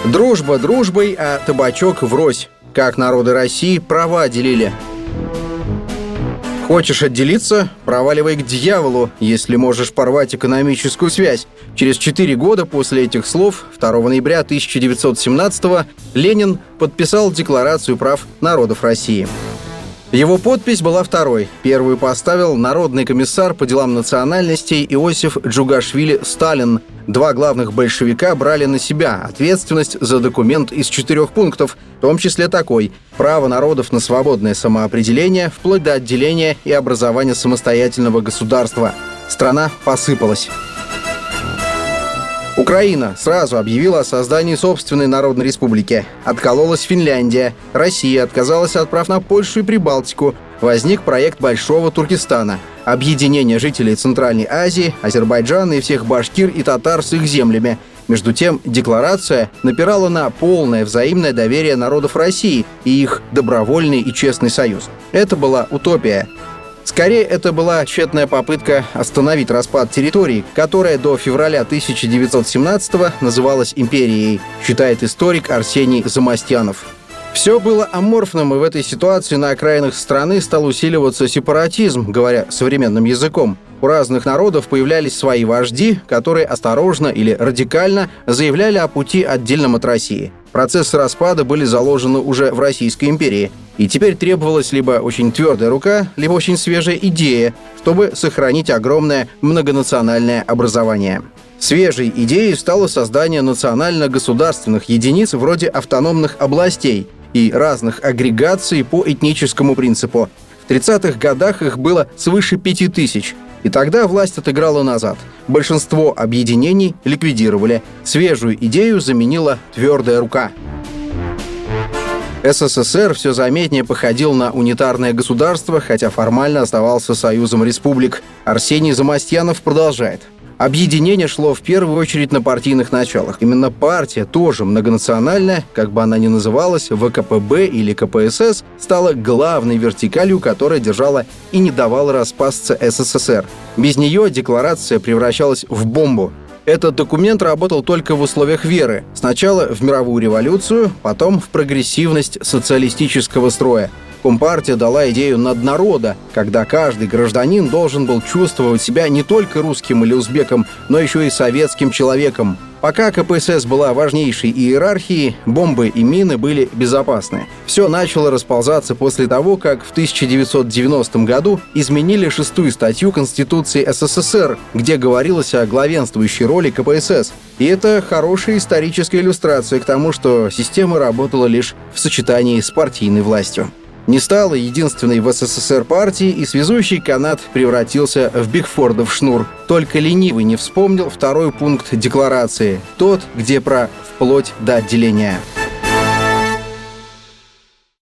Дружба дружбой, а табачок врозь. Как народы России права делили. Хочешь отделиться? Проваливай к дьяволу, если можешь порвать экономическую связь. Через 4 года после этих слов, 2 ноября 1917-го, Ленин подписал Декларацию прав народов России. Его подпись была второй. Первую поставил народный комиссар по делам национальностей Иосиф Джугашвили Сталин. 2 главных большевика брали на себя ответственность за документ из 4 пунктов, в том числе такой: право народов на свободное самоопределение, вплоть до отделения и образования самостоятельного государства. Страна посыпалась. Украина сразу объявила о создании собственной народной республики. Откололась Финляндия. Россия отказалась от прав на Польшу и Прибалтику. Возник проект Большого Туркестана – объединение жителей Центральной Азии, Азербайджана и всех башкир и татар с их землями. Между тем, декларация напирала на полное взаимное доверие народов России и их добровольный и честный союз. Это была утопия. Скорее, это была тщетная попытка остановить распад территории, которая до февраля 1917-го называлась империей, считает историк Арсений Замостьянов. Все было аморфным, и в этой ситуации на окраинах страны стал усиливаться сепаратизм, говоря современным языком. У разных народов появлялись свои вожди, которые осторожно или радикально заявляли о пути отдельном от России. Процессы распада были заложены уже в Российской империи. И теперь требовалась либо очень твердая рука, либо очень свежая идея, чтобы сохранить огромное многонациональное образование. Свежей идеей стало создание национально-государственных единиц вроде автономных областей и разных агрегаций по этническому принципу. В 30-х годах их было свыше 5000. И тогда власть отыграла назад. Большинство объединений ликвидировали. Свежую идею заменила твердая рука. СССР все заметнее походил на унитарное государство, хотя формально оставался союзом республик. Арсений Замостьянов продолжает. Объединение шло в первую очередь на партийных началах. Именно партия, тоже многонациональная, как бы она ни называлась, ВКПБ или КПСС, стала главной вертикалью, которая держала и не давала распасться СССР. Без нее декларация превращалась в бомбу. Этот документ работал только в условиях веры. Сначала в мировую революцию, потом в прогрессивность социалистического строя. Компартия дала идею наднарода, когда каждый гражданин должен был чувствовать себя не только русским или узбеком, но еще и советским человеком. Пока КПСС была важнейшей иерархией, бомбы и мины были безопасны. Все начало расползаться после того, как в 1990 году изменили 6-ю статью Конституции СССР, где говорилось о главенствующей роли КПСС. И это хорошая историческая иллюстрация к тому, что система работала лишь в сочетании с партийной властью. Не стало единственной в СССР партии, и связующий канат превратился в Бигфордов шнур. Только ленивый не вспомнил 2-й пункт декларации, тот, где про «вплоть до отделения».